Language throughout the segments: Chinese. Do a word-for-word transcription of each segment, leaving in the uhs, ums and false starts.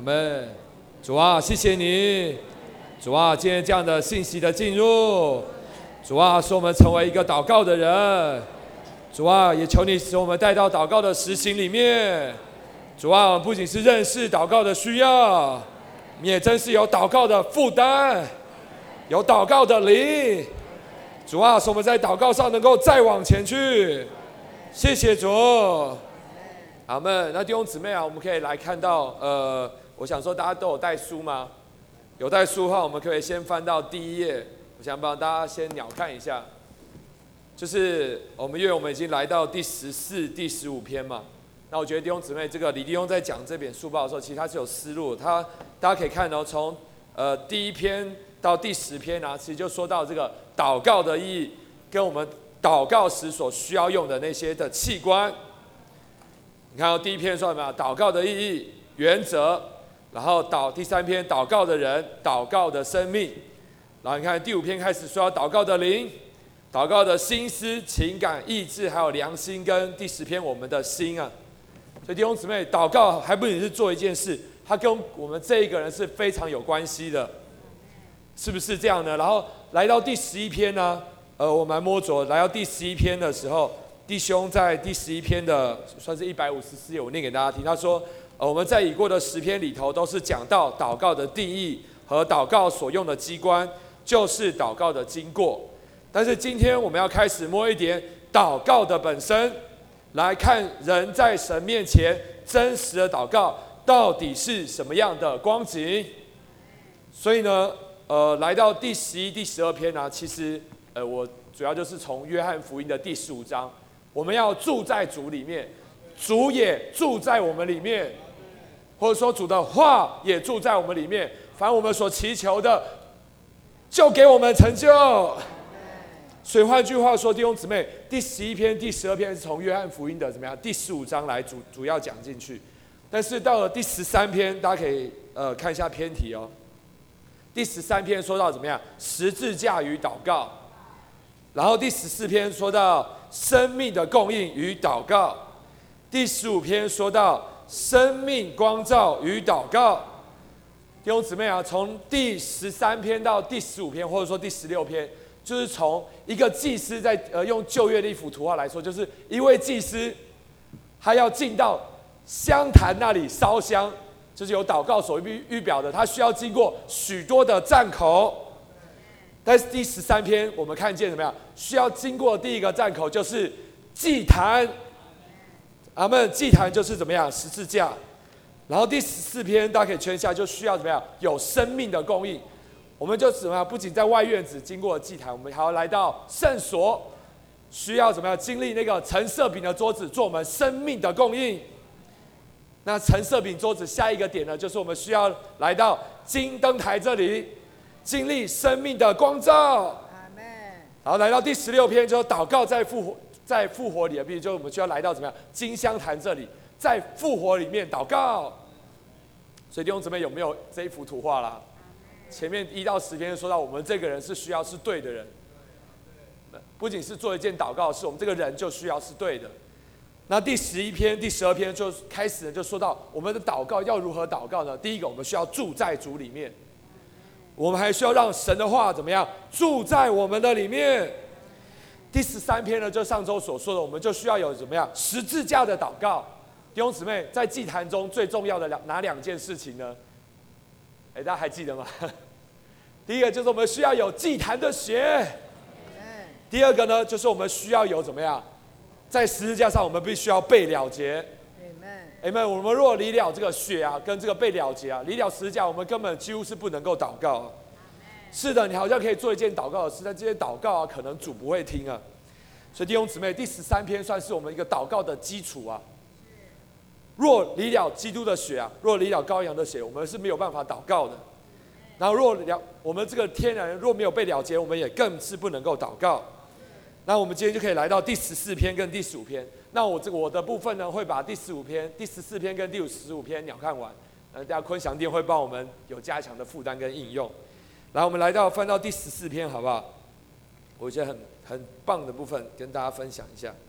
阿们。主啊，谢谢你，主啊，今天这样的信息的进入，主啊，使我们成为一个祷告的人。主啊，也求你使我们带到祷告的实行里面。主啊，不仅是认识祷告的需要，你也真是有祷告的负担，有祷告的灵。主啊，使我们在祷告上能够再往前去。谢谢主，阿们。那弟兄姊妹啊，我们可以来看到，呃，我想说大家都有带书吗？有带书的话，我们可以先翻到第一页。我想帮大家先鸟看一下，就是我们因为我们已经来到第十四、第十五篇嘛。那我觉得弟兄姊妹，这个李弟兄在讲这本书报的时候，其实他是有思路的。他大家可以看哦，从呃第一篇到第十篇啊，其实就说到这个祷告的意义，跟我们祷告时所需要用的那些的器官。你看到、哦、第一篇说什么？祷告的意义、原则，然后祷第三篇祷告的人、祷告的生命，然后你看第五篇开始说到祷告的灵、祷告的心思、情感、意志，还有良心，跟第十篇我们的心啊。所以弟兄姊妹，祷告还不仅是做一件事，它跟我们这一个人是非常有关系的，是不是这样呢？然后来到第十一篇呢？呃，我蛮摸着来到第十一篇的时候，弟兄在第十一篇的算是一百五十四页，我念给大家听。他说，呃，我们在已过的十篇里头，都是讲到祷告的定义和祷告所用的机关，就是祷告的经过。但是今天我们要开始摸一点祷告的本身，来看人在神面前真实的祷告到底是什么样的光景。所以呢，呃，来到第十一、第十二篇呢、啊，其实。呃，我主要就是从约翰福音的第十五章，我们要住在主里面，主也住在我们里面，或者说主的话也住在我们里面，凡我们所祈求的，就给我们成就。所以换句话说，弟兄姊妹，第十一篇、第十二篇是从约翰福音的怎么样第十五章来主主要讲进去，但是到了第十三篇，大家可以呃看一下篇题哦。第十三篇说到怎么样十字架与祷告。然后第十四篇说到生命的供应与祷告，第十五篇说到生命光照与祷告。弟兄姊妹啊，从第十三篇到第十五篇，或者说第十六篇，就是从一个祭司在呃用旧约的一幅图画来说，就是一位祭司，他要进到香坛那里烧香，就是有祷告所预表的，他需要经过许多的站口。但是第十三篇我们看见怎么样？需要经过第一个站口就是祭坛，阿们。祭坛就是怎么样？十字架。然后第十四篇大家可以圈下，就需要怎么样？有生命的供应。我们就怎么样？不仅在外院子经过祭坛，我们还要来到圣所，需要怎么样？经历那个陈设饼的桌子，做我们生命的供应。那陈设饼桌子下一个点呢，就是我们需要来到金灯台这里。经历生命的光照，然后来到第十六篇，就是祷告在复活，在复活里的，比如就我们需要来到怎么样金香坛这里，在复活里面祷告。所以弟兄姊妹有没有这一幅图画啦？前面一到十篇说到我们这个人是需要是对的人，不仅是做一件祷告，是我们这个人就需要是对的。那第十一篇、第十二篇就开始呢，就说到我们的祷告要如何祷告呢？第一个，我们需要住在主里面。我们还需要让神的话怎么样住在我们的里面。第十三篇呢，就上周所说的，我们就需要有怎么样十字架的祷告。弟兄姊妹，在祭坛中最重要的两哪两件事情呢？哎，大家还记得吗？第一个就是我们需要有祭坛的血。第二个呢，就是我们需要有怎么样，在十字架上我们必须要被了结。Amen。我们若离了这个血啊，跟这个被了结啊，离了十字架，我们根本几乎是不能够祷告、啊。是的，你好像可以做一件祷告的事，但这些祷告啊，可能主不会听啊。所以弟兄姊妹，第十三篇算是我们一个祷告的基础啊。若离了基督的血啊，若离了羔羊的血，我们是没有办法祷告的。然后若了我们这个天然人若没有被了结，我们也更是不能够祷告。那我们今天就可以来到第十四篇跟第十五篇。那我这个我的部分呢，会把第十五篇、第十四篇跟第十五篇鸟看完。呃，大家坤祥店会帮我们有加强的负担跟应用。来，我们来到翻到第十四篇，好不好？我觉得很很棒的部分，跟大家分享一下。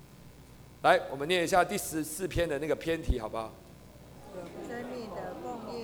来，我们念一下第十四篇的那个篇题，好不好？ 有生命的供应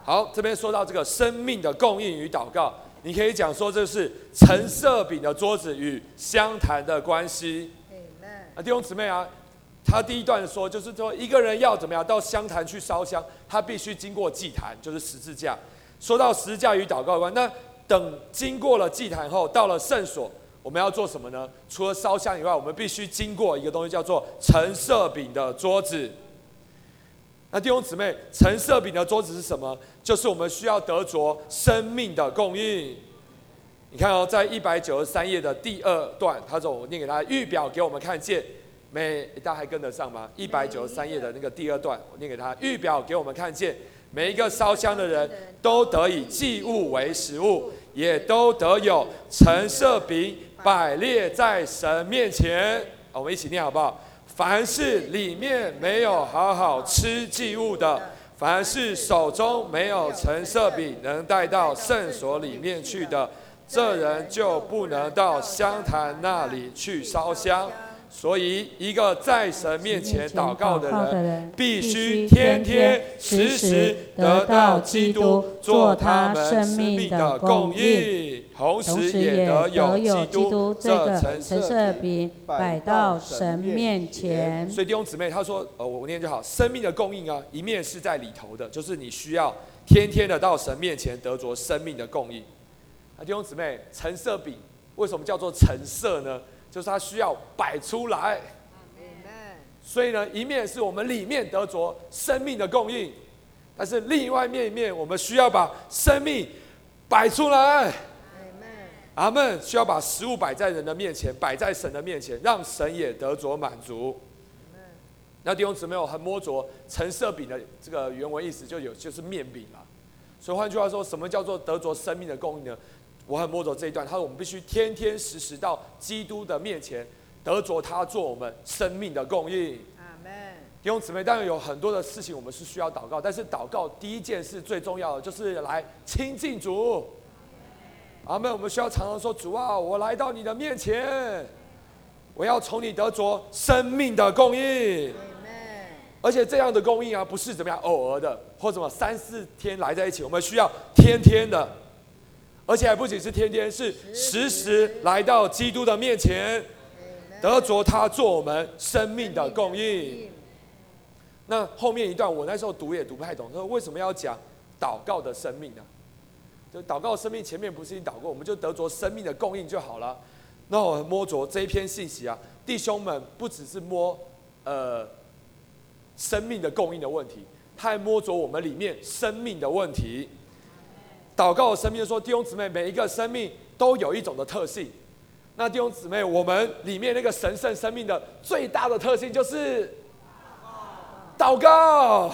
好，这边说到这个生命的供应与祷告，你可以讲说这是陈设饼的桌子与香坛的关系。啊，弟兄姊妹啊，他第一段说就是说一个人要怎么样到香坛去烧香，他必须经过祭坛，就是十字架。说到十字架与祷告有关，那等经过了祭坛后，到了圣所，我们要做什么呢？除了烧香以外，我们必须经过一个东西，叫做陈设饼的桌子。那弟兄姊妹，陈设饼的桌子是什么？就是我们需要得着生命的供应。你看哦，在一百九十三页的第二段，他说：“我念给大家，预表给我们看见。每大家还跟得上吗？一百九十三页的那个第二段，我念给他，预表给我们看见。每一个烧香的人都得以祭物为食物，也都得有陈设饼摆列在神面前。”我们一起念好不好？凡是里面没有好好吃祭物的，凡是手中没有陈设饼能带到圣所里面去的，这人就不能到香坛那里去烧香。所以，一个在神面前祷告的人，必须天天时时得到基督做他们生命的供应，同时也得有基督这个陈设饼摆到神面前。所以弟兄姊妹，他说：“呃，我念就好。生命的供应啊，一面是在里头的，就是你需要天天的到神面前得着生命的供应。啊，弟兄姊妹，陈设饼为什么叫做陈设呢？就是它需要摆出来，所以呢，一面是我们里面得着生命的供应，但是另外一面，我们需要把生命摆出来。阿们，需要把食物摆在人的面前，摆在神的面前，让神也得着满足。那弟兄姊妹，我很摸着陈设饼的这个原文意思，就有就是面饼啦。所以换句话说，什么叫做得着生命的供应呢？我很摸着这一段，他说我们必须天天时时到基督的面前，得着他做我们生命的供应。阿们。弟兄姊妹，当然有很多的事情我们是需要祷告，但是祷告第一件事最重要的就是来亲近主。阿们。我们需要常常说：主啊，我来到你的面前，我要从你得着生命的供应。而且这样的供应啊，不是怎么样偶尔的，或什么三四天来在一起，我们需要天天的。而且还不仅是天天，是时时来到基督的面前，得着他做我们生命的供应。那后面一段我那时候读也读不太懂，说为什么要讲祷告的生命呢？就祷告的生命前面不是已经祷过，我们就得着生命的供应就好了。那我摸着这一篇信息啊，弟兄们不只是摸呃生命的供应的问题，他还摸着我们里面生命的问题。祷告的生命说，弟兄姊妹，每一个生命都有一种的特性。那弟兄姊妹，我们里面那个神圣生命的最大的特性就是祷告。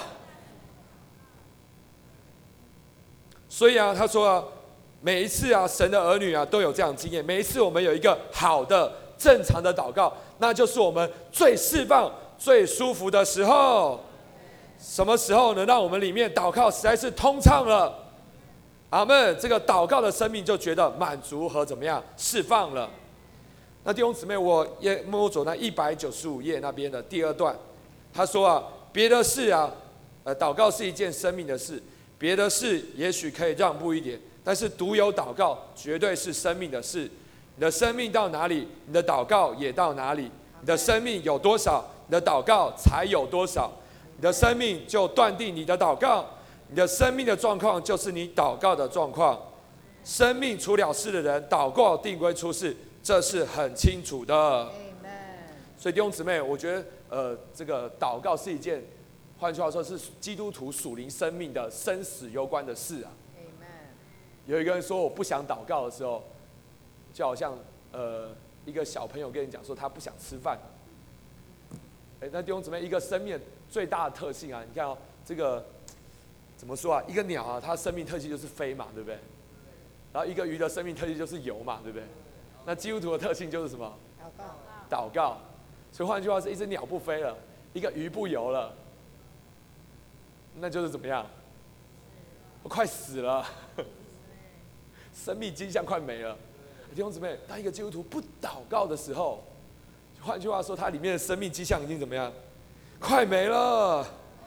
所以啊，他说啊，每一次啊，神的儿女啊都有这样的经验。每一次我们有一个好的、正常的祷告，那就是我们最释放、最舒服的时候。什么时候能让我们里面祷告实在是通畅了？阿们，这个祷告的生命就觉得满足和怎么样释放了。那弟兄姊妹，我也摸着那一百九十五页那边的第二段，他说啊，别的事啊，呃，祷告是一件生命的事，别的事也许可以让步一点，但是独有祷告绝对是生命的事。你的生命到哪里，你的祷告也到哪里。你的生命有多少，你的祷告才有多少。你的生命就断定你的祷告。你的生命的状况就是你祷告的状况。生命出了事的人，祷告定归出事，这是很清楚的。所以弟兄姊妹，我觉得呃，这个祷告是一件，换句话说是基督徒属灵生命的生死攸关的事啊。有一个人说我不想祷告的时候，就好像呃一个小朋友跟你讲说他不想吃饭。哎，那弟兄姊妹，一个生命最大的特性啊，你看哦，这个。怎么说啊？一个鸟啊，它生命特性就是飞嘛，对不对？然后一个鱼的生命特性就是游嘛，对不对？那基督徒的特性就是什么？祷告。祷告。所以换句话是，一只鸟不飞了，一个鱼不游了，那就是怎么样？我快死了，生命迹象快没了。弟兄姊妹，当一个基督徒不祷告的时候，换句话说，它里面的生命迹象已经怎么样？快没了。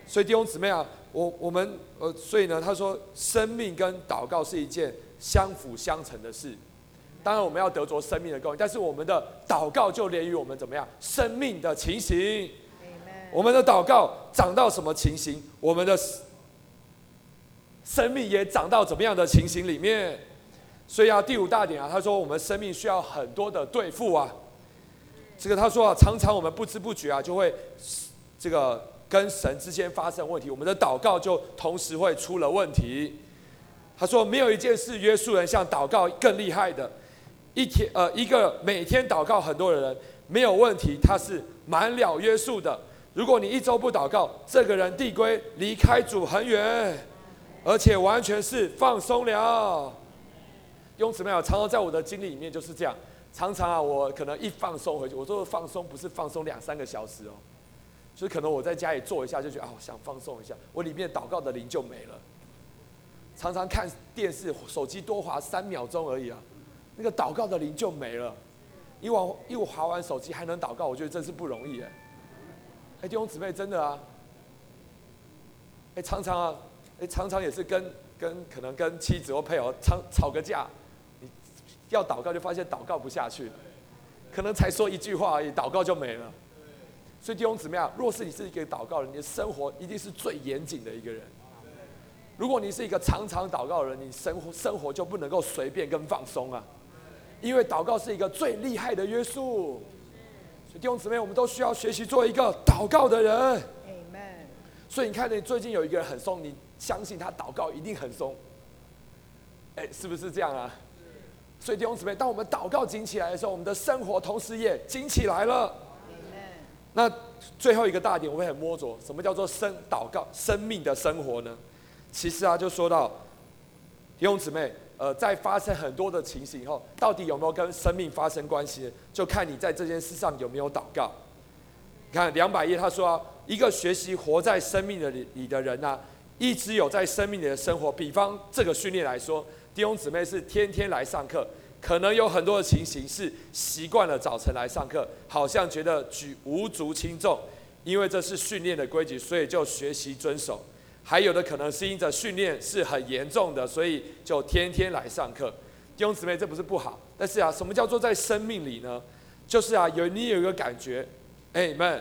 所以弟兄姊妹啊，我我们呃，所以呢，他说，生命跟祷告是一件相辅相成的事。当然，我们要得着生命的供应，但是我们的祷告就连于我们怎么样生命的情形。我们的祷告长到什么情形，我们的生命也长到怎么样的情形里面。所以啊，第五大点啊，他说我们生命需要很多的对付啊。这个他说啊，常常我们不知不觉啊，就会这个跟神之间发生问题，我们的祷告就同时会出了问题。他说，没有一件事约束人像祷告更厉害的。一天呃，一个每天祷告很多的人没有问题，他是满了约束的。如果你一周不祷告，这个人递归离开主很远，而且完全是放松了。用姊妹啊，常常在我的经历里面就是这样，常常啊，我可能一放松回去，我说的放松不是放松两三个小时哦，就是可能我在家里坐一下就觉得啊，我想放松一下，我里面祷告的灵就没了。常常看电视、手机多滑三秒钟而已啊，那个祷告的灵就没了。因为我因为我滑完手机还能祷告，我觉得真是不容易哎。哎，弟兄姊妹，真的啊，哎，常常啊，哎，常常也是跟跟可能跟妻子或配偶吵吵个架，你要祷告就发现祷告不下去了，可能才说一句话而已，祷告就没了。所以弟兄姊妹啊，若是你是一个祷告人，你的生活一定是最严谨的一个人。如果你是一个常常祷告的人，你生活生活就不能够随便跟放松啊，因为祷告是一个最厉害的约束。所以弟兄姊妹，我们都需要学习做一个祷告的人。Amen。所以你看，你最近有一个人很松，你相信他祷告一定很松，哎，是不是这样啊？所以弟兄姊妹，当我们祷告紧起来的时候，我们的生活同时也紧起来了。那最后一个大点，我会很摸着，什么叫做生祷告生命的生活呢？其实啊，就说到弟兄姊妹，呃，在发生很多的情形以后，到底有没有跟生命发生关系？就看你在这件事上有没有祷告。你看两百页，他说、啊，一个学习活在生命的里的人啊，一直有在生命里的生活。比方这个训练来说，弟兄姊妹是天天来上课，可能有很多的情形是习惯了早晨来上课，好像觉得举无足轻重，因为这是训练的规矩，所以就学习遵守。还有的可能是因着训练是很严重的，所以就天天来上课。弟兄姊妹，这不是不好，但是啊，什么叫做在生命里呢？就是啊，有你有一个感觉，哎们，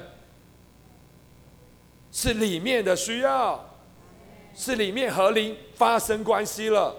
是里面的需要，是里面和灵发生关系了。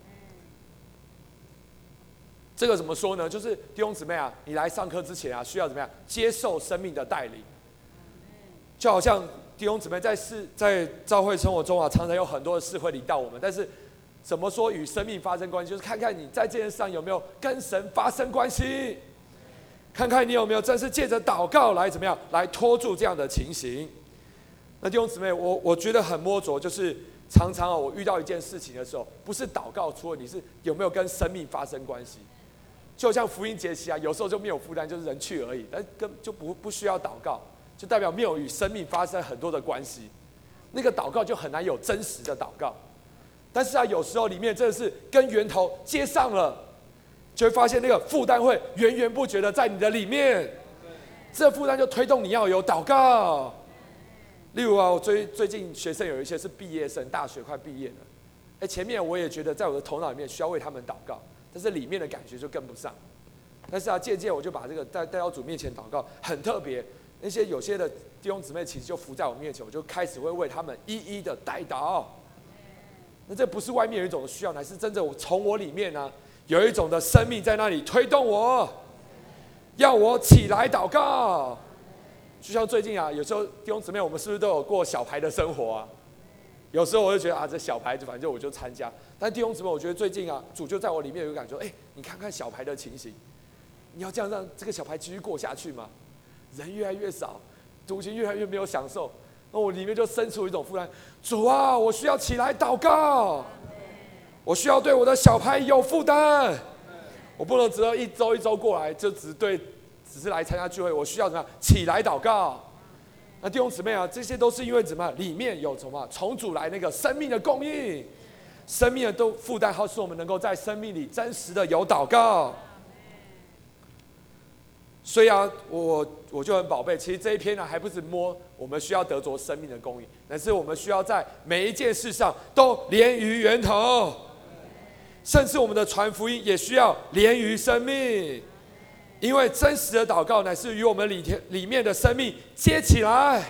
这个怎么说呢？就是弟兄姊妹啊，你来上课之前啊，需要怎么样接受生命的带领？就好像弟兄姊妹在事在教会生活中啊，常常有很多的事会临到我们，但是怎么说与生命发生关系？就是看看你在这件事上有没有跟神发生关系，看看你有没有真是借着祷告来怎么样来拖住这样的情形。那弟兄姊妹，我我觉得很摸着，就是常常啊，我遇到一件事情的时候，不是祷告出问题，是有没有跟生命发生关系。就像福音节期啊，有时候就没有负担，就是人去而已，但根就不不需要祷告，就代表没有与生命发生很多的关系。那个祷告就很难有真实的祷告。但是啊，有时候里面真的是跟源头接上了，就会发现那个负担会源源不绝的在你的里面，这负担就推动你要有祷告。例如啊，我最最近学生有一些是毕业生，大学快毕业了，哎，前面我也觉得在我的头脑里面需要为他们祷告，但是里面的感觉就跟不上。但是啊，渐渐我就把这个带带到主面前祷告，很特别。那些有些的弟兄姊妹其实就伏在我面前，我就开始会为他们一一的代祷。那这不是外面有一种需要，乃是真正我从我里面呢、啊、有一种的生命在那里推动我，要我起来祷告。就像最近啊，有时候弟兄姊妹，我们是不是都有过小牌的生活啊？有时候我就觉得啊，这小牌就反正我就参加。但弟兄姊妹，我觉得最近啊，主就在我里面有一个感觉，哎，你看看小牌的情形，你要这样让这个小牌继续过下去吗？人越来越少，读经越来越没有享受，那我里面就生出一种负担。主啊，我需要起来祷告，我需要对我的小牌有负担，我不能只有一周一周过来就只对。只是来参加聚会，我需要怎么样起来祷告？那弟兄姊妹啊，这些都是因为怎么样？里面有什么从主来那个生命的供应，生命的都负担，好使我们能够在生命里真实的有祷告。 所以啊，我我就很宝贝，其实这一篇呢，还不是摸我们需要得着生命的供应，但是我们需要在每一件事上都连于源头，甚至我们的传福音也需要连于生命，因为真实的祷告乃是与我们里里面的生命接起来。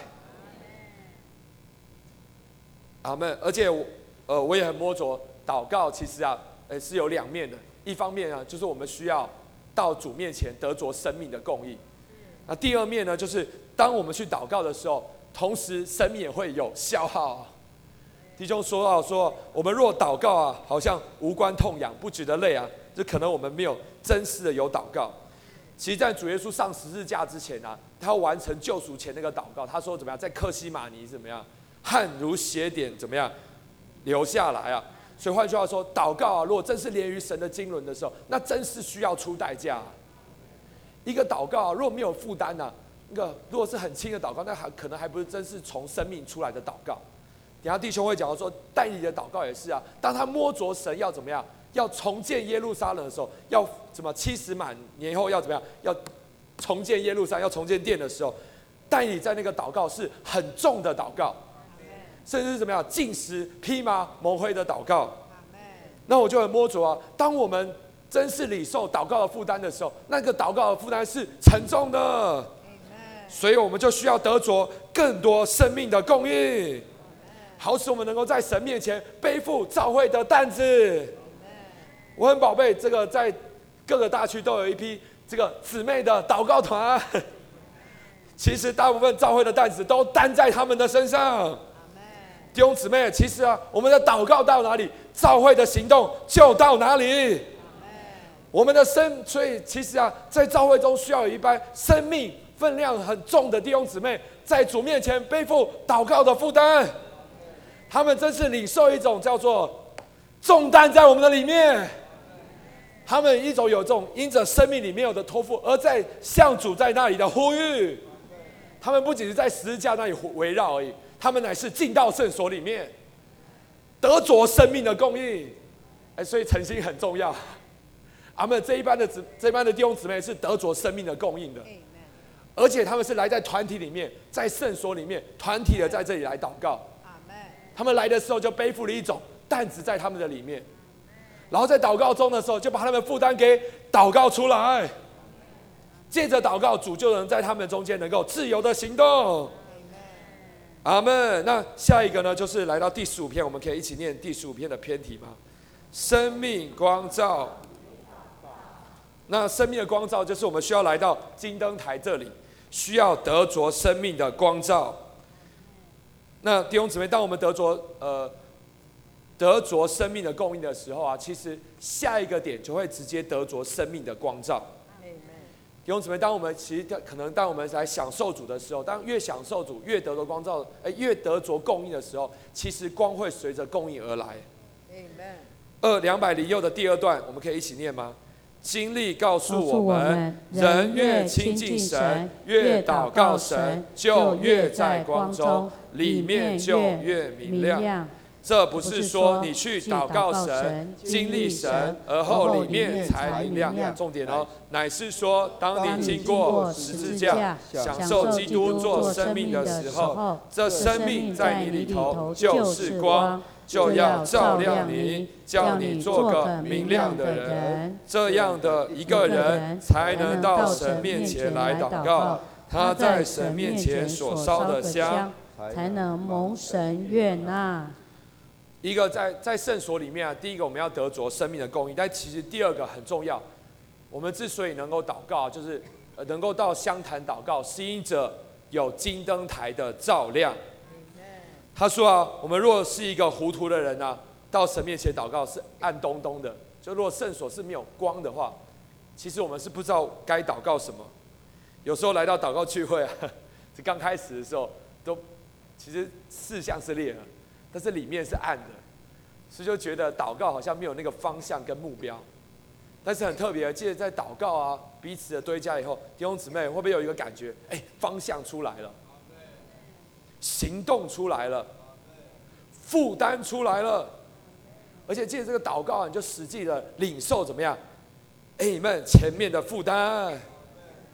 阿们。而且我呃我也很摸着祷告，其实啊，呃是有两面的。一方面啊，就是我们需要到主面前得着生命的供应。那第二面呢，就是当我们去祷告的时候，同时生命也会有消耗。弟兄说到说，我们若祷告啊，好像无关痛痒，不觉得累啊，就可能我们没有真实的有祷告。其实，在主耶稣上十字架之前啊，他要完成救赎前那个祷告，他说怎么样，在客西马尼怎么样，汗如血点怎么样流下来啊。所以换句话说，祷告啊，如果真是连于神的经纶的时候，那真是需要出代价、啊。一个祷告、啊、如果没有负担呢、啊，那个如果是很轻的祷告，那还可能还不是真是从生命出来的祷告。等一下弟兄会讲到说，但以理的祷告也是啊，当他摸着神要怎么样，要重建耶路撒冷的时候，要怎么七十满年后要怎么样，要重建耶路撒冷，要重建殿的时候，但以理在那个祷告是很重的祷告。甚至是怎么样禁食、披麻蒙灰的祷告，那我就很摸着啊。当我们真是领受祷告的负担的时候，那个祷告的负担是沉重的，所以我们就需要得着更多生命的供应，好使我们能够在神面前背负教会的担子。我很宝贝，这个在各个大区都有一批这个姊妹的祷告团，其实大部分教会的担子都担在他们的身上。弟兄姊妹，其实啊，我们的祷告到哪里，教会的行动就到哪里。我们的生，所以其实啊，在教会中需要有一班生命分量很重的弟兄姊妹，在主面前背负祷告的负担。他们真是领受一种叫做重担在我们的里面。他们一种有这种因着生命里面有的托付，而在向主在那里的呼吁。他们不仅是在十字架那里围绕而已。他们乃是进到圣所里面，得着生命的供应，哎，所以诚心很重要。阿们，这一班的这一班的弟兄姊妹是得着生命的供应的，而且他们是来在团体里面，在圣所里面，团体的在这里来祷告。他们来的时候就背负了一种担子在他们的里面，然后在祷告中的时候就把他们负担给祷告出来，借着祷告，主就能在他们中间能够自由的行动。阿们。那下一个呢，就是来到第十五篇，我们可以一起念第十五篇的篇题吗？生命光照。那生命的光照，就是我们需要来到金灯台这里，需要得着生命的光照。那弟兄姊妹，当我们得着呃得着生命的供应的时候啊，其实下一个点就会直接得着生命的光照。弟兄姊妹，当我们其实可能当我们来享受主的时候，当越享受主，越得着光照，哎，越得着供应的时候，其实光会随着供应而来。二两百零六的第二段，我们可以一起念吗？经历告诉我们，人越亲近神，越祷告神，就越在光中，里面就越明亮。这不是说你去祷告神、经历神，而后里面才明亮。重点哦，乃是说，当你经过十字架，享受基督做生命的时候，这生命在你里头就是光，就要照亮你，叫你做个明亮的人。这样的一个人，才能到神面前来祷告。他在神面前所烧的香， 才能蒙神悦纳。 一个在在圣所里面啊，第一个我们要得着生命的供应，但其实第二个很重要。我们之所以能够祷告，就是能够到香坛祷告，是因着有金灯台的照亮。他说啊，我们若是一个糊涂的人啊，到神面前祷告是暗东东的。就如果圣所是没有光的话，其实我们是不知道该祷告什么。有时候来到祷告聚会啊，这刚开始的时候都其实事项是列了。但是里面是暗的，所以就觉得祷告好像没有那个方向跟目标。但是很特别，记得在祷告啊，彼此的堆加以后，弟兄姊妹会不会有一个感觉？哎，方向出来了，行动出来了，负担出来了，而且借着这个祷告啊，你就实际的领受怎么样？哎们前面的负担。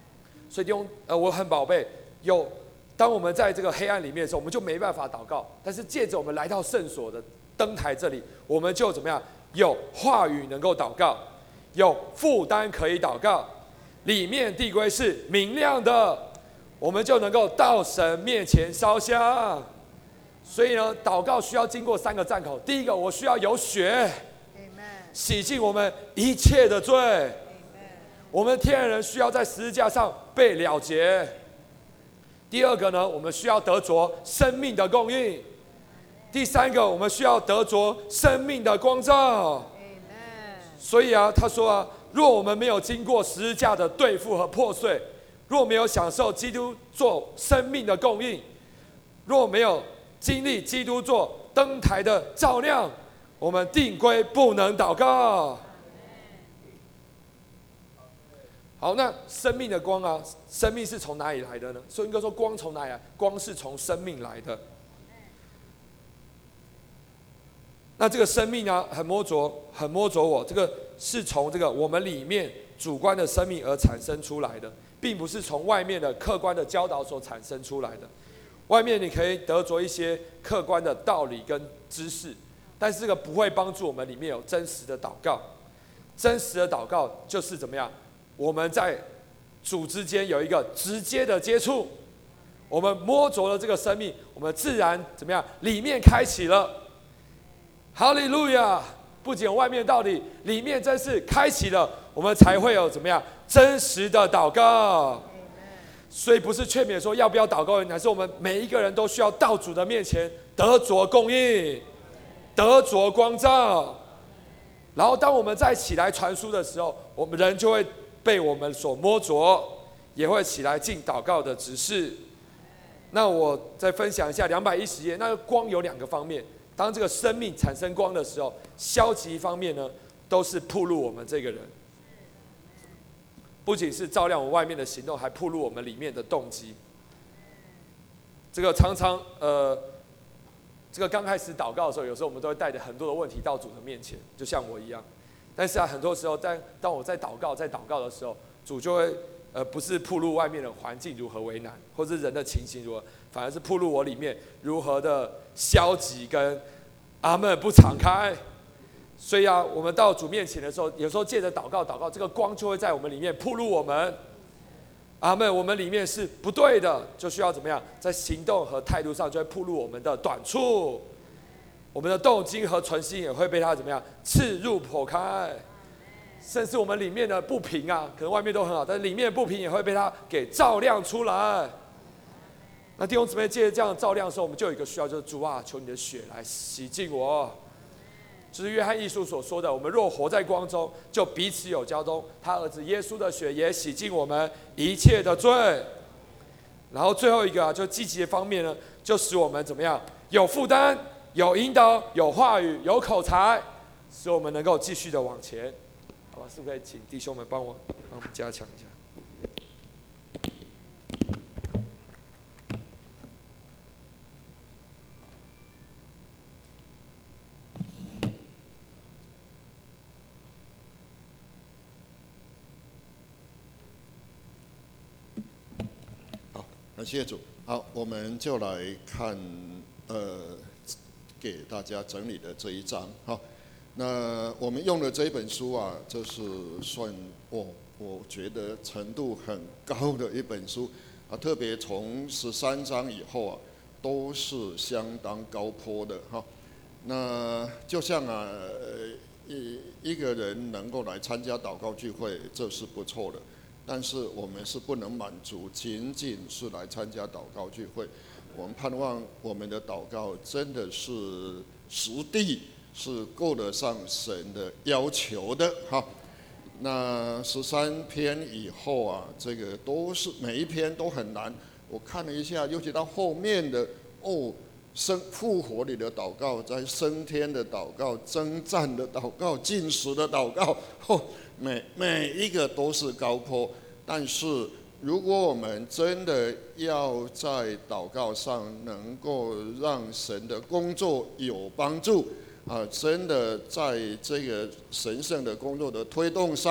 所以弟兄，呃，我很宝贝，有当我们在这个黑暗里面的时候，我们就没办法祷告。但是借着我们来到圣所的灯台这里，我们就怎么样？有话语能够祷告，有负担可以祷告，里面地龟是明亮的，我们就能够到神面前烧香。所以呢，祷告需要经过三个站口。第一个，我需要有血洗净我们一切的罪。我们天然人需要在十字架上被了结。第二个呢，我们需要得着生命的供应。第三个，我们需要得着生命的光照。所以啊，他说啊，若我们没有经过十字架的对付和破碎，若没有享受基督做生命的供应，若没有经历基督做灯台的照亮，我们定规不能祷告。好，那生命的光啊，生命是从哪里来的呢？所以应该说，光从哪里来？光是从生命来的。那这个生命啊，很摸着，很摸着我。这个是从这个我们里面主观的生命而产生出来的，并不是从外面的客观的教导所产生出来的。外面你可以得着一些客观的道理跟知识，但是这个不会帮助我们里面有真实的祷告。真实的祷告就是怎么样？我们在主之间有一个直接的接触，我们摸着了这个生命，我们自然怎么样？里面开启了，哈利路亚！不仅有外面的道理，里面真是开启了，我们才会有怎么样真实的祷告。所以不是劝勉说要不要祷告，乃是我们每一个人都需要到主的面前得着供应，得着光照。然后当我们再起来传输的时候，我们人就会被我们所摸着，也会起来进祷告的指示。那我再分享一下两百一十页，那个光有两个方面。当这个生命产生光的时候，消极方面呢，都是暴露我们这个人，不仅是照亮我们外面的行动，还暴露我们里面的动机。这个常常呃，这个刚开始祷告的时候，有时候我们都会带着很多的问题到主的面前，就像我一样。但是啊，很多时候，当当我在祷告、在祷告的时候，主就会呃，不是暴露外面的环境如何为难，或是人的情形如何，反而是暴露我里面如何的消极跟阿们不敞开。所以啊，我们到主面前的时候，有时候借着祷告、祷告，这个光就会在我们里面暴露我们。阿们，我们里面是不对的，就需要怎么样，在行动和态度上就会暴露我们的短处。我们的动机和存心也会被他怎么样刺入剖开，甚至我们里面的不平啊，可能外面都很好，但是里面的不平也会被他给照亮出来。那弟兄姊妹，借着这样的照亮的时候，我们就有一个需要，就是主啊，求你的血来洗净我。就是约翰一书所说的，我们若活在光中，就彼此有交通。他儿子耶稣的血也洗净我们一切的罪。然后最后一个啊，就积极的方面呢，就使我们怎么样有负担。有引导，有话语，有口才，使我们能够继续的往前。好吧，是不是可以请弟兄们帮我帮我们加强一下？ 好，感谢主。好，我们就来看呃。给大家整理的这一章，好，那我们用的这一本书啊，这是算我我觉得程度很高的一本书啊，特别从十三章以后啊，都是相当高坡的哈。那就像啊，一一个人能够来参加祷告聚会，这是不错的，但是我们是不能满足，仅仅是来参加祷告聚会。我们盼望我们的祷告真的是实地是够得上神的要求的哈。那十三篇以后啊，这个都是每一篇都很难。我看了一下，尤其到后面的哦，生复活里的祷告，在升天的祷告、征战的祷告、进食的祷告，哦，每每一个都是高坡，但是。如果我们真的要在祷告上能够让神的工作有帮助啊，真的在这个神圣的工作的推动上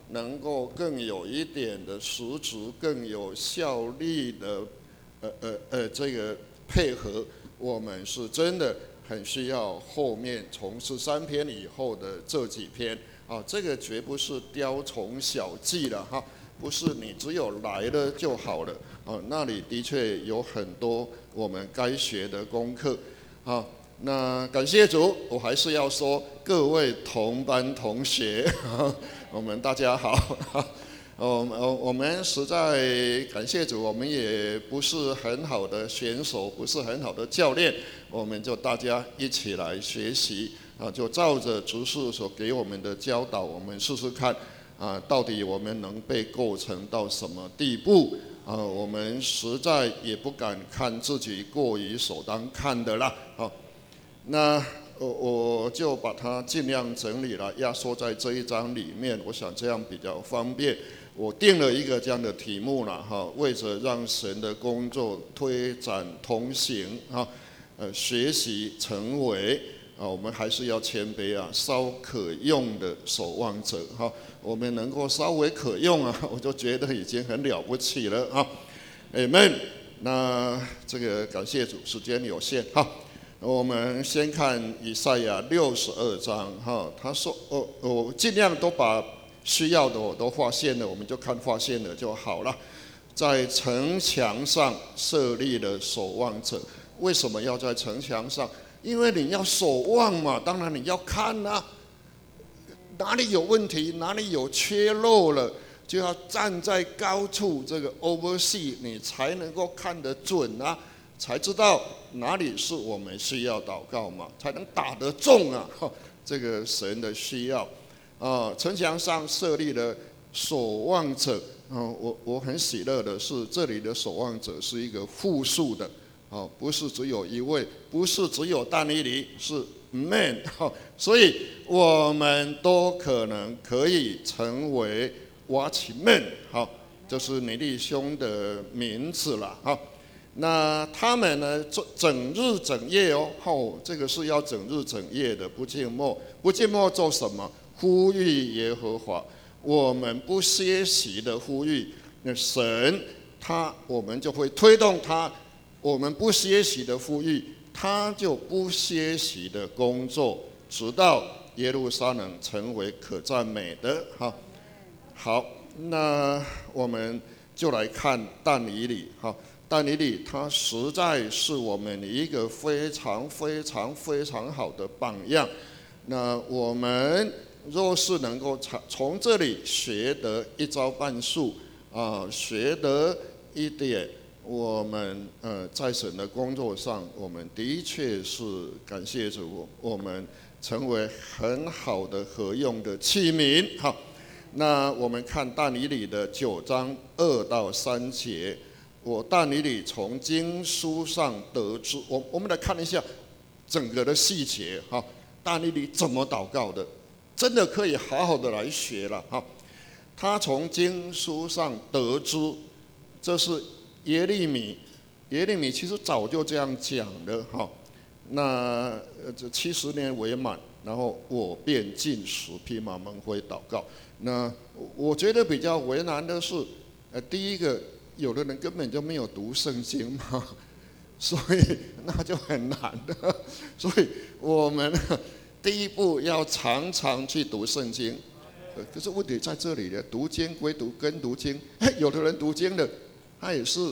能够更有一点的实质、更有效率的呃呃呃这个配合，我们是真的很需要后面从十三篇以后的这几篇啊，这个绝不是雕虫小技了哈，不是你只有来了就好了啊，那里的确有很多我们该学的功课啊。那感谢主，我还是要说各位同班同学，我们大家好。我我们实在感谢主，我们也不是很好的选手，不是很好的教练，我们就大家一起来学习啊，就照着执事所给我们的教导，我们试试看啊，到底我们能被构成到什么地步啊？我们实在也不敢看自己过于所当看的啦，啊。那我我就把它尽量整理了，压缩在这一章里面，我想这样比较方便。我定了一个这样的题目了哈，为着让神的工作推展同行哈，呃，学习成为啊，我们还是要谦卑啊，稍可用的守望者哈。我们能够稍微可用啊，我就觉得已经很了不起了啊。Amen。那这个感谢主，时间有限哈。我们先看以赛亚六十二章哈，他说我我尽量都把需要的我都划线了，我们就看划线了就好了。在城墙上设立了守望者，为什么要在城墙上？因为你要守望嘛，当然你要看啊，哪里有问题，哪里有缺漏了，就要站在高处，这个 oversee 你才能够看得准啊。才知道哪里是我们需要祷告嘛，才能打得中啊！这个神的需要啊，城墙上设立了守望者啊，我我很喜乐的是，这里的守望者是一个复数的啊，不是只有一位，不是只有但以理，是 man 哈，所以我们都可能可以成为 watchman 好，这是你弟兄的名字了哈。那他们呢？整日整夜哦，哦，这个是要整日整夜的，不静默，不静默做什么？呼吁耶和华，我们不歇息的呼吁，那神他，我们就会推动他，我们不歇息的呼吁，他就不歇息的工作，直到耶路撒冷成为可赞美的。哈，好，那我们就来看但以理哈。但以理他实在是我们一个非常非常非常好的榜样。那我们若是能够从这里学得一招半术啊，学得一点，我们呃在神的工作上，我们的确是感谢主，我们成为很好的合用的器皿。好，那我们看但以理的九章二到三节。我但以理从经书上得知，我我们来看一下整个的细节哈。但以理怎么祷告的，真的可以好好的来学了哈。他从经书上得知，这是耶利米，耶利米其实早就这样讲的哈。那这七十年为满，然后我便禁食，披麻蒙灰祷告。那我觉得比较为难的是，呃，第一个。有的人根本就没有读圣经嘛，所以那就很难的。所以我们第一步要常常去读圣经。可是问题在这里的，读经归读，跟读经，有的人读经的，他也是，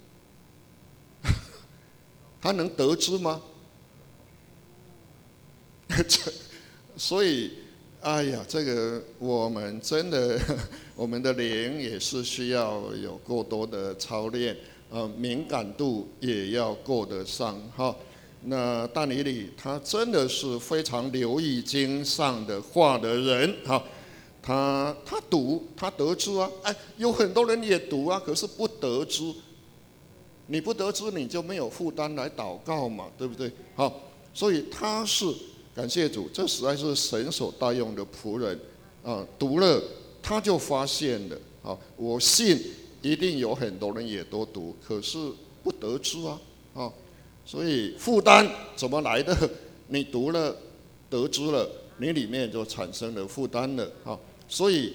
他能得知吗？所以。哎呀，这个我们真的，我们的灵也是需要有够多的操练，呃，敏感度也要够得上哈。那但以理他真的是非常留意经上的话的人哈，他他读他得知啊，哎，有很多人也读啊，可是不得知，你不得知你就没有负担来祷告嘛，对不对？好，所以他是。感谢主，这实在是神所带用的仆人啊！读了他就发现了啊！我信一定有很多人也都读，可是不得知啊啊！所以负担怎么来的？你读了得知了，你里面就产生了负担了啊！所以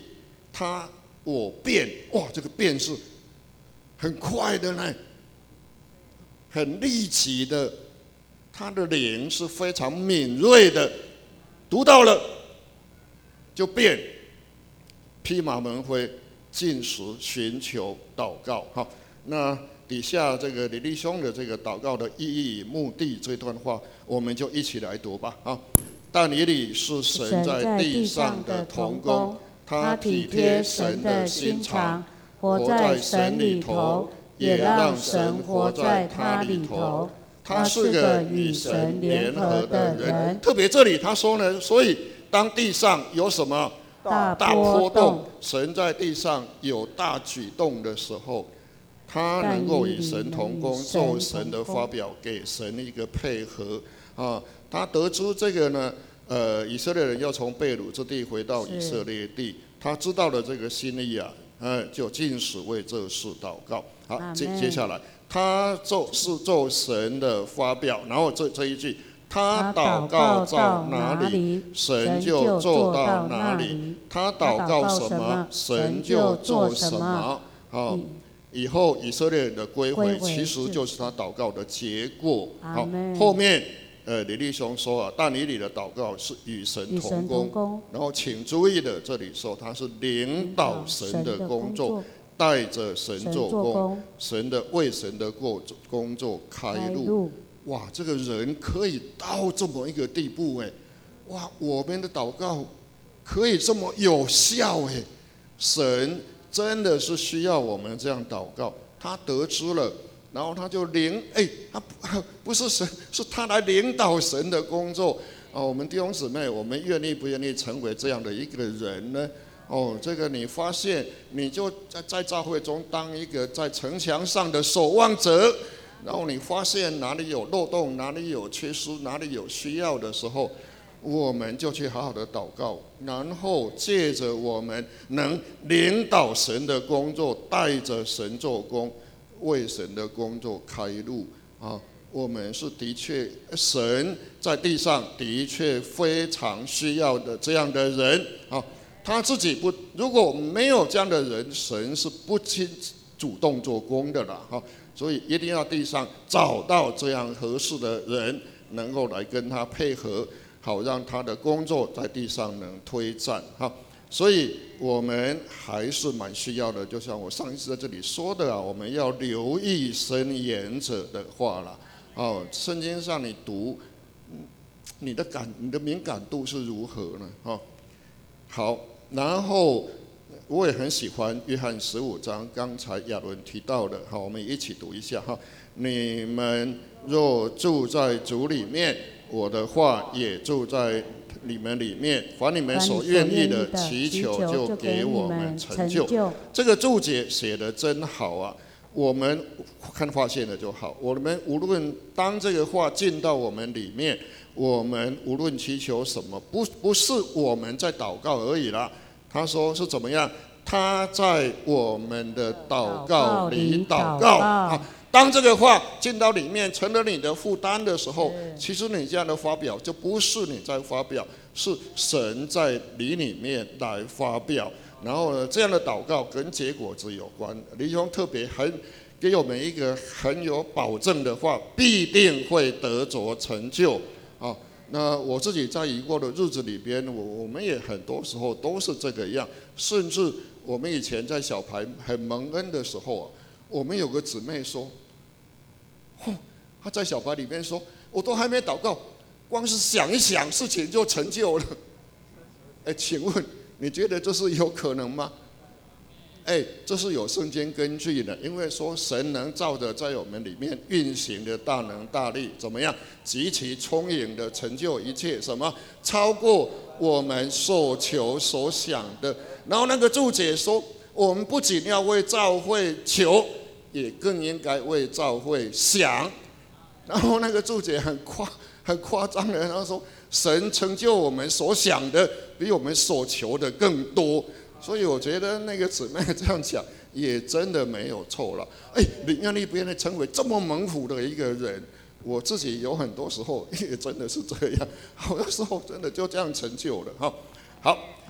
他我变，哇，这个变是很快的呢，很立即的，他的灵是非常敏锐的，读到了就变，披麻蒙灰，禁食寻求祷告。好，那底下这个李弟兄的这个祷告的意义、目的这段话，我们就一起来读吧。啊，但以理是神在地上的同工，他体贴神的心肠，活在神里头，也让神活在他里头。他是个与神联合的人。特别这里他说呢，所以当地上有什么大波动，神在地上有大举动的时候，他能够与神同工，做神的发表，给神一个配合啊。他得知这个呢，呃，以色列人要从被掳之地回到以色列地，他知道了这个心意啊，呃，就禁食为这事祷告。好，接接下来，他就是做神的发表，然后这这一句，他祷告到哪里，神就做到哪里；他祷告什么，神就做什么。好。以后以色列人的归回，其实就是他祷告的结果。好，后面呃李弟兄说啊，但以理的祷告是与神同工，然后请注意的，这里说他是领导神的工作，带着神做工，神的为神的过工作开路。哇，这个人可以到这么一个地步哎，哇，我们的祷告可以这么有效哎，神真的是需要我们这样祷告。他得知了，然后他就领，哎，他不是神，是他来领导神的工作。哦，我们弟兄姊妹，我们愿意不愿意成为这样的一个人呢？哦，这个你发现，你就在在教会中当一个在城墙上的守望者，然后你发现哪里有漏洞，哪里有缺失，哪里有需要的时候，我们就去好好的祷告，然后借着我们能领导神的工作，带着神做工，为神的工作开路啊！我们是的确，神在地上的确非常需要的这样的人啊！他自己不，如果没有这样的人，神是不亲主动做工的啦哈！所以一定要地上找到这样合适的人，能够来跟他配合。好让他的工作在地上能推展哈，所以我们还是蛮需要的。就像我上一次在这里说的啊，我们要留意申言者的话了。哦，圣经上你读，你的感、你的敏感度是如何呢？哦，好，然后我也很喜欢约翰十五章，刚才亚伦提到的，好，我们一起读一下哈。你们若住在主里面，我的话也住在你们里面，凡你们所愿意的祈求，就给我们成就。这个注解写得真好啊！我们看发现了就好。我们无论当这个话进到我们里面，我们无论祈求什么，不不是我们在祷告而已啦。他说是怎么样？他在我们的祷告里祷告啊。当这个话进到里面，成了你的负担的时候，其实你这样的发表就不是你在发表，是神在你里面来发表。然后呢，这样的祷告跟结果子有关。李兄特别很给我们一个很有保证的话，必定会得着成就啊。那我自己在已过的日子里边，我我们也很多时候都是这个样，甚至我们以前在小牌很蒙恩的时候啊。我们有个姊妹说，哦，她在小白里面说，我都还没祷告，光是想一想，事情就成就了。哎，请问你觉得这是有可能吗？哎，这是有圣经根据的，因为说神能照着在我们里面运行的大能大力，怎么样，极其充盈的成就一切，什么超过我们所求所想的。然后那个注解说，我们不仅要为教会求，也更应该为教会想。然后那个注解很夸很夸张的，然后说神成就我们所想的比我们所求的更多。所以我觉得那个姊妹这样讲也真的没有错了。哎，你愿意不愿意成为这么猛虎的一个人？我自己有很多时候也真的是这样，好多时候真的就这样成就了哈。好，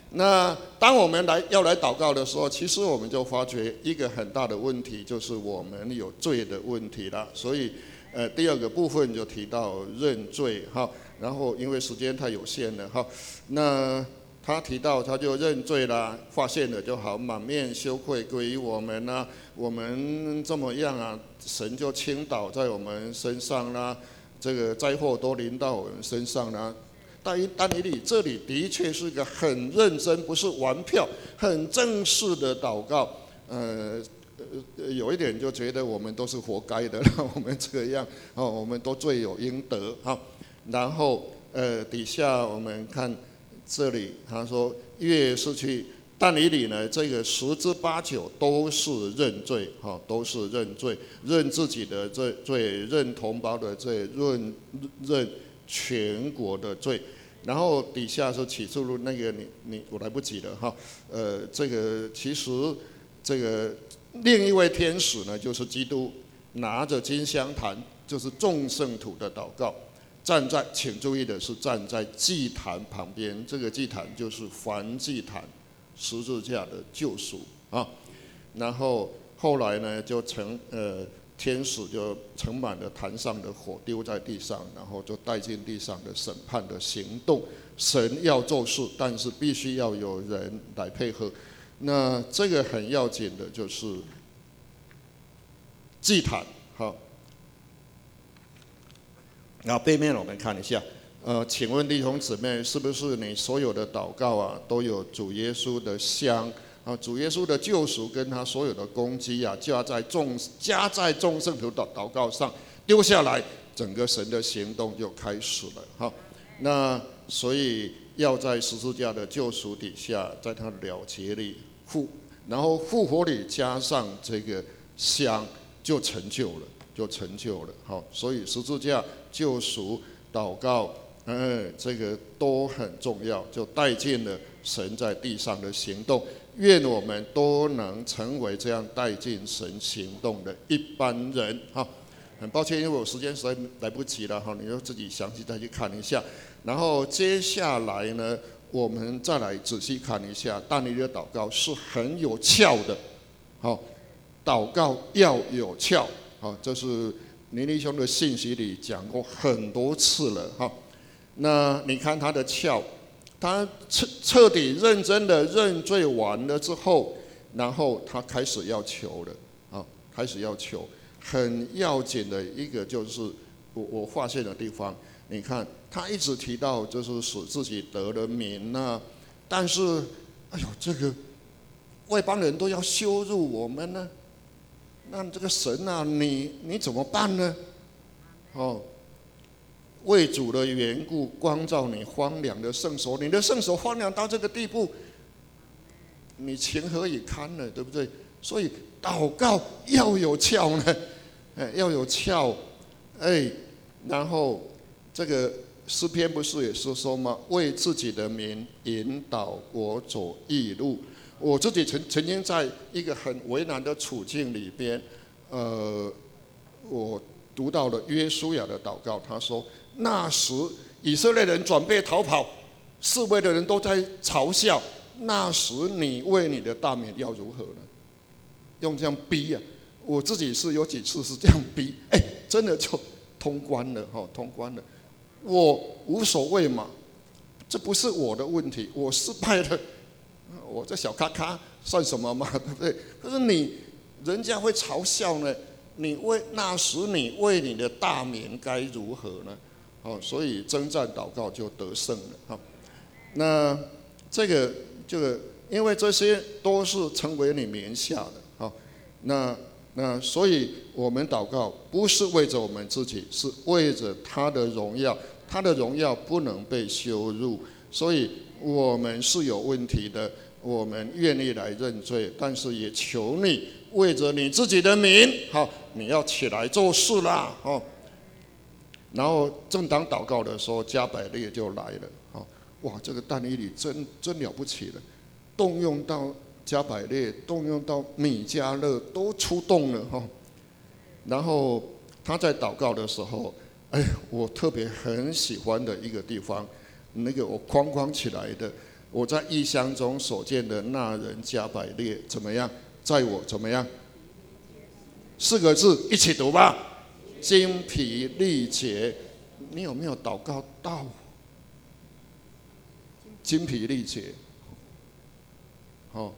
那当我们来要来祷告的时候，其实我们就发觉一个很大的问题，就是我们有罪的问题了。所以，呃，第二个部分就提到认罪哈。然后因为时间太有限了哈，那他提到他就认罪啦，发现了就好，满面羞愧归于我们啦、啊，我们这么样啊，神就倾倒在我们身上啦，这个灾祸都临到我们身上啦。但但以理这里的确是个很认真，不是玩票，很正式的祷告。呃，有一点就觉得我们都是活该的，让我们这个样哦，我们都罪有应得哈。然后呃，底下我们看这里，他说越是去但以理呢，这个十之八九都是认罪哈，都是认罪，认自己的罪罪，认同胞的罪，认认。全国的罪，然后底下是启示录那个你你我来不及了哈，呃，这个其实这个另一位天使呢，就是基督拿着金香坛，就是众圣徒的祷告，站在，请注意的是站在祭坛旁边，这个祭坛就是燔祭坛，十字架的救赎啊，然后后来呢就成呃。天使就盛满了坛上的火，丢在地上，然后就带进地上的审判的行动。神要做事，但是必须要有人来配合。那这个很要紧的就是祭坛，好。然后背面我们看一下，呃，请问弟兄姊妹，是不是你所有的祷告啊，都有主耶稣的香？啊，主耶稣的救赎跟他所有的攻击啊，加在众加在众圣徒的祷告上丢下来，整个神的行动就开始了。好，那所以要在十字架的救赎底下，在他的了结里复，然后复活里加上这个香，就成就了，就成就了。好，所以十字架、救赎、祷告，嗯，这个都很重要，就带进了神在地上的行动。愿我们都能成为这样带进神行动的一般人哈。很抱歉，因为我时间实在来不及了哈，你就自己详细再去看一下。然后接下来呢，我们再来仔细看一下，但你的祷告是很有窍的，好，祷告要有窍，好，这是尼尼兄的信息里讲过很多次了哈。那你看他的窍。他彻彻底认真的认罪完了之后，然后他开始要求了，啊，开始要求，很要紧的一个就是我我发现的地方，你看他一直提到就是使自己得了名啊，但是，哎呦，这个外邦人都要羞辱我们呢，那这个神啊，你你怎么办呢？哦。为主的缘故，光照你荒凉的圣所，你的圣所荒凉到这个地步，你情何以堪呢？对不对？所以祷告要有窍呢，哎，要有窍，哎，然后这个诗篇不是也是说吗？为自己的名引导我走义路。我自己曾曾经在一个很为难的处境里边，呃，我读到了约书亚的祷告，他说。那时以色列人准备逃跑，四围的人都在嘲笑。那时你为你的大名要如何呢？用这样逼啊！我自己是有几次是这样逼，哎，真的就通关了哈，通关了。我无所谓嘛，这不是我的问题，我失败了，我这小咖咖算什么嘛，对不对？可是你，人家会嘲笑呢。你为那时你为你的大名该如何呢？哦，所以征战祷告就得胜了哈。那这个这个，因为这些都是成为你名下的哈。那那所以我们祷告不是为着我们自己，是为着他的荣耀，他的荣耀不能被羞辱。所以我们是有问题的，我们愿意来认罪，但是也求你为着你自己的名，好，你要起来做事啦，哦。然后正当祷告的时候，加百列就来了，哦，哇，这个但以理真真了不起了，动用到加百列，动用到米迦勒都出动了，哈。然后他在祷告的时候，哎，我特别很喜欢的一个地方，那个我框框起来的， 我在异象中所见的那人加百列怎么样？在我怎么样？四个字一起读吧，精疲力竭。你有没有祷告到精疲力竭？哦，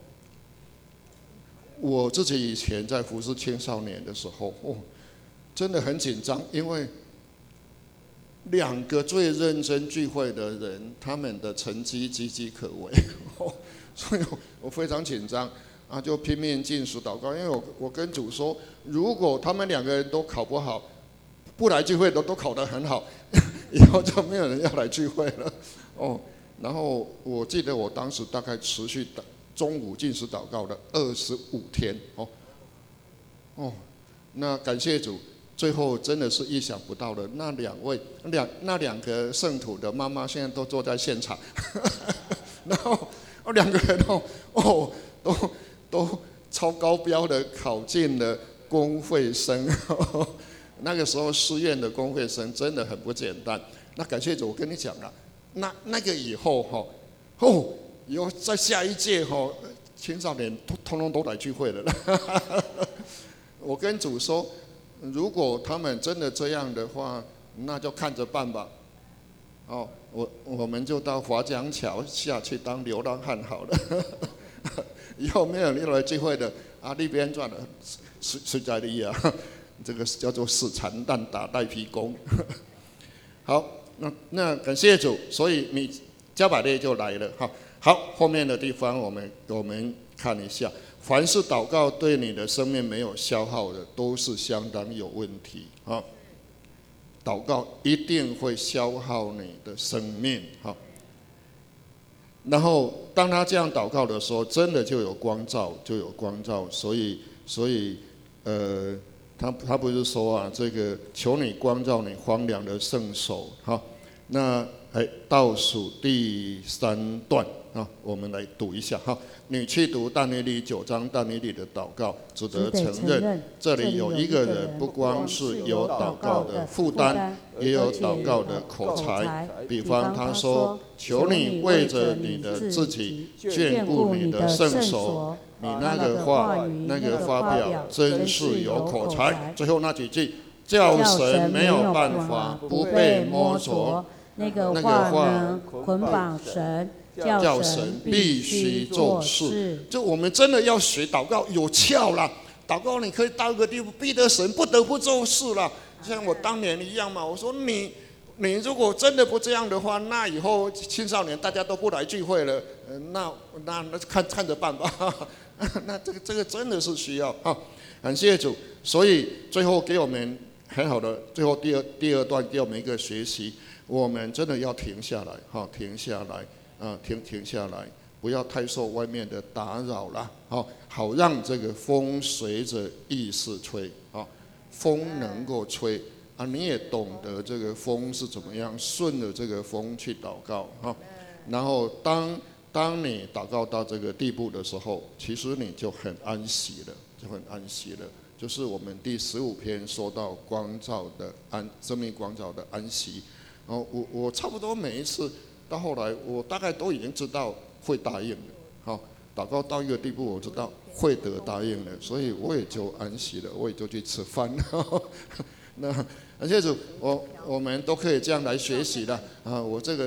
我自己以前在服侍青少年的时候，哦，真的很紧张，因为两个最认真聚会的人，他们的成绩岌岌可危，哦，所以我非常紧张啊，就拼命禁食祷告，因为我我跟主说，如果他们两个人都考不好，不来聚会的都考得很好，以后就没有人要来聚会了，哦。然后我记得我当时大概持续中午禁食祷告了二十五天，哦，哦，那感谢主。最后真的是意想不到的，那两位两那两个圣徒的妈妈现在都坐在现场，然后两个人哦哦都都超高标的考进了公会生，那个时候师院的公会生真的很不简单。那感谢主，我跟你讲了，那那个以后哈哦，以后在下一届哈青少年通通都来聚会了，我跟主说。如果他们真的这样的话，那就看着办吧。哦，我我们就到华江桥下去当流浪汉好了。以后没有人来聚会的啊，那边赚了实实在的啊，这个叫做死缠烂打带皮工。好，那那感谢主，所以你加百列就来了。好，好，后面的地方我们我们看一下。凡是祷告对你的生命没有消耗的，都是相当有问题啊！祷告一定会消耗你的生命，哈。然后当他这样祷告的时候，真的就有光照，就有光照。所以，所以，呃，他他不是说啊，这个求你光照你荒凉的圣手，哈。那哎，倒数第三段啊，我们来读一下哈。你去读但以理九章，但以理的祷告，只得承认，这里有一个人，不光是有祷告的负担，也有祷告的口才。比方他说：“求你为着你的自己眷顾你的圣手。”你那个话，那个发表，真是有口才。最后那几句，叫神没有办法不被摸着。 那个话呢，捆绑神。 叫神必须做事，就我们真的要学祷告有窍啦。祷告你可以到一个地步，逼得神不得不做事啦。像我当年一样嘛，我说你你如果真的不这样的话，那以后青少年大家都不来聚会了，呃、那那那看看着办吧。那这个这个真的是需要哈，感谢主。所以最后给我们很好的，最后第二第二段给我们一个学习，我们真的要停下来哈，停下来。啊，停停下来，不要太受外面的打扰了，好，好让这个风随着意识吹，啊，风能够吹啊，你也懂得这个风是怎么样，顺着这个风去祷告，哈，然后当当你祷告到这个地步的时候，其实你就很安息了，就很安息了。就是我们第十五篇说到光照的安，生命光照的安息，然后我我差不多每一次。到后来，我大概都已经知道会答应了。好，祷告到一个地步，我知道会得答应了，所以我也就安息了，我也就去吃饭了。那感谢主，我我们都可以这样来学习的啊！我这个